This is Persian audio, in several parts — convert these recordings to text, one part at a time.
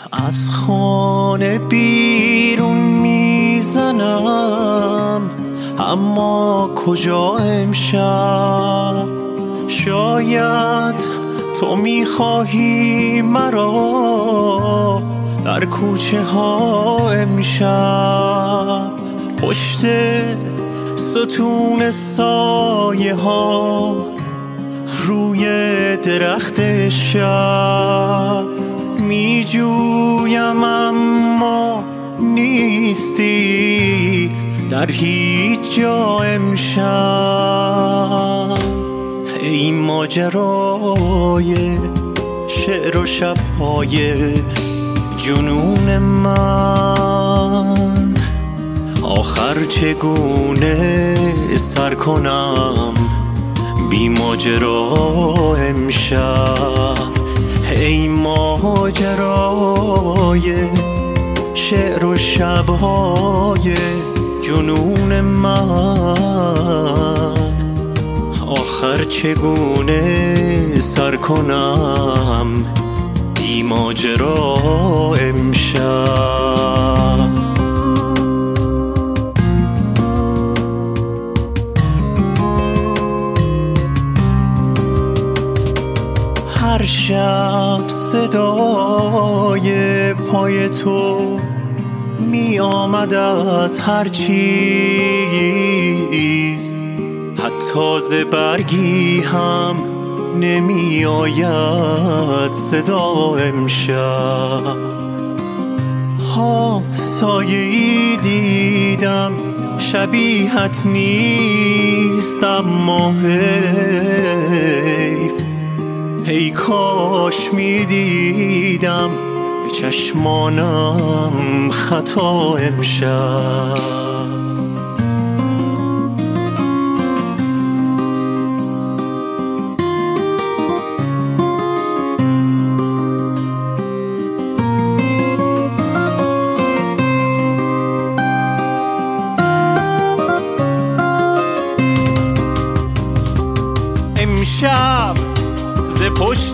از خانه بیرون میزنم، اما کجا امشب؟ شاید تو میخواهی مرا در کوچه ها امشب، پشت ستون سایه ها روی درخت شب می جویم اما نیستی در هیچ جا امشب. ای ماجرای شعر و شب‌های جنون من، آخر چگونه سر کنم بی ماجرا امشب؟ ای ماجرای شعر و شب‌های جنون من، آخر چگونه سر کنم بی ماجرا امشب؟ هر شب صدای پای تو می آمد از هر چیز، حتی ز برگی هم نمی آید صدا امشب. ها سایه‌ای دیدم شبیهت نیست، اما حیف، ای کاش می دیدم به چشمانم خطا امشب. امشب ز پشت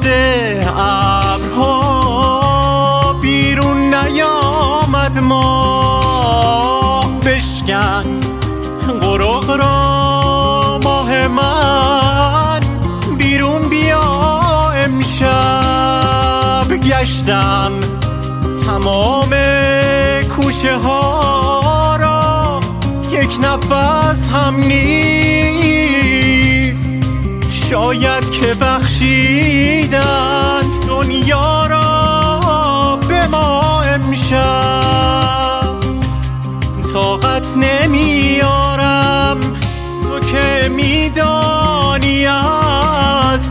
ابرها بیرون نیامد ماه، بشکن قرق را ماه من، بیرون بیا امشب. گشتم تمام کوچه ها را، یک نفس هم نیست، شاید که بخشیدن دنیا را به ما امشب. طاقت نمیارم تو که میدانی از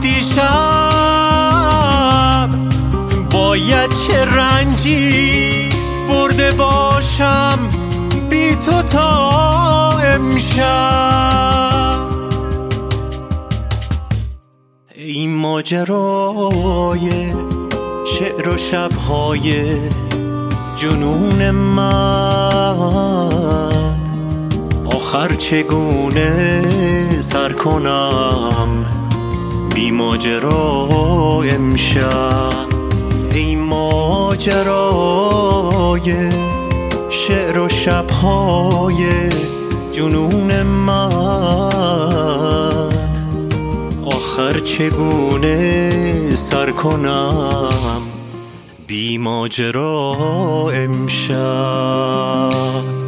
دیشب باید چه رنجی برده باشم بی تو تا امشب. ای ماجرای شعر و شب‌های جنون من، آخر چگونه سر کنم بی ماجرا امشب؟ ای ماجرای شعر و شب‌های جنون من، آخر چگونه سر کنم بی ماجرا امشب؟